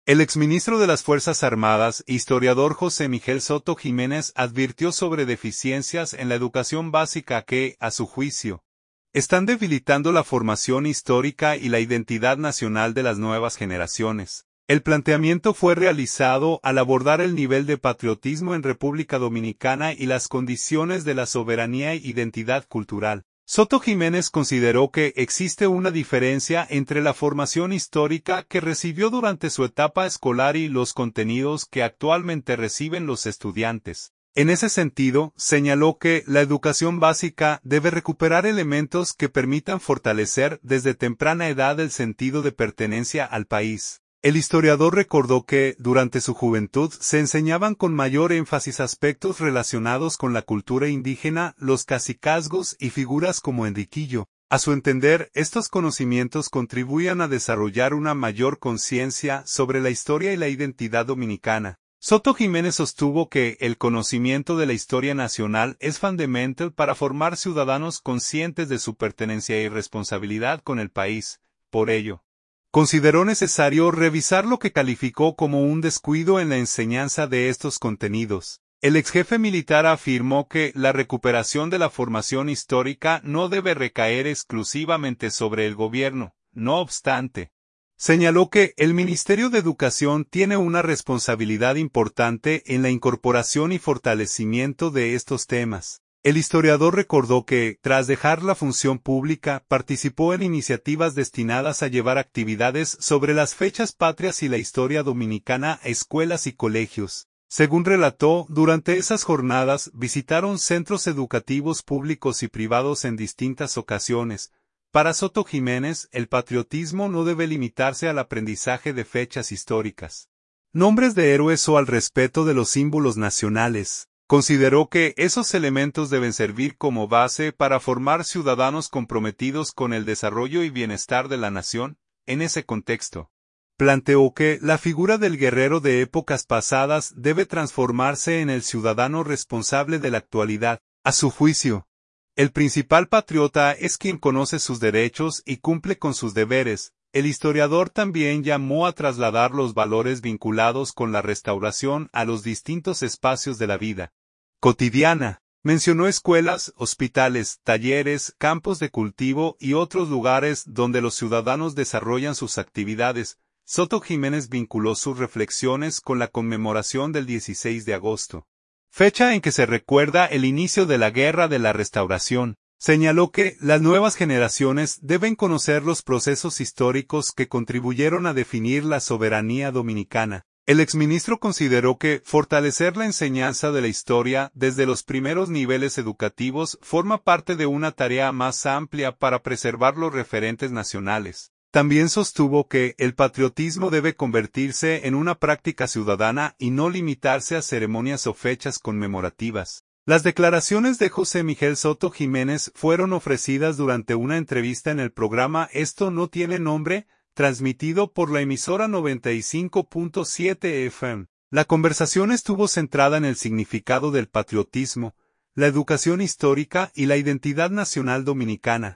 El exministro de las Fuerzas Armadas, historiador José Miguel Soto Jiménez, advirtió sobre deficiencias en la educación básica que, a su juicio, están debilitando la formación histórica y la identidad nacional de las nuevas generaciones. El planteamiento fue realizado al abordar el nivel de patriotismo en República Dominicana y las condiciones de la soberanía e identidad cultural. Soto Jiménez consideró que existe una diferencia entre la formación histórica que recibió durante su etapa escolar y los contenidos que actualmente reciben los estudiantes. En ese sentido, señaló que la educación básica debe recuperar elementos que permitan fortalecer desde temprana edad el sentido de pertenencia al país. El historiador recordó que, durante su juventud, se enseñaban con mayor énfasis aspectos relacionados con la cultura indígena, los cacicazgos y figuras como Enriquillo. A su entender, estos conocimientos contribuían a desarrollar una mayor conciencia sobre la historia y la identidad dominicana. Soto Jiménez sostuvo que el conocimiento de la historia nacional es fundamental para formar ciudadanos conscientes de su pertenencia y responsabilidad con el país. Por ello, consideró necesario revisar lo que calificó como un descuido en la enseñanza de estos contenidos. El exjefe militar afirmó que la recuperación de la formación histórica no debe recaer exclusivamente sobre el gobierno. No obstante, señaló que el Ministerio de Educación tiene una responsabilidad importante en la incorporación y fortalecimiento de estos temas. El historiador recordó que, tras dejar la función pública, participó en iniciativas destinadas a llevar actividades sobre las fechas patrias y la historia dominicana a escuelas y colegios. Según relató, durante esas jornadas visitaron centros educativos públicos y privados en distintas ocasiones. Para Soto Jiménez, el patriotismo no debe limitarse al aprendizaje de fechas históricas, nombres de héroes o al respeto de los símbolos nacionales. Consideró que esos elementos deben servir como base para formar ciudadanos comprometidos con el desarrollo y bienestar de la nación. En ese contexto, planteó que la figura del guerrero de épocas pasadas debe transformarse en el ciudadano responsable de la actualidad. A su juicio, el principal patriota es quien conoce sus derechos y cumple con sus deberes. El historiador también llamó a trasladar los valores vinculados con la restauración a los distintos espacios de la vida cotidiana. Mencionó escuelas, hospitales, talleres, campos de cultivo y otros lugares donde los ciudadanos desarrollan sus actividades. Soto Jiménez vinculó sus reflexiones con la conmemoración del 16 de agosto, fecha en que se recuerda el inicio de la Guerra de la Restauración. Señaló que las nuevas generaciones deben conocer los procesos históricos que contribuyeron a definir la soberanía dominicana. El exministro consideró que fortalecer la enseñanza de la historia desde los primeros niveles educativos forma parte de una tarea más amplia para preservar los referentes nacionales. También sostuvo que el patriotismo debe convertirse en una práctica ciudadana y no limitarse a ceremonias o fechas conmemorativas. Las declaraciones de José Miguel Soto Jiménez fueron ofrecidas durante una entrevista en el programa Esto no tiene nombre, transmitido por la emisora 95.7 FM. La conversación estuvo centrada en el significado del patriotismo, la educación histórica y la identidad nacional dominicana.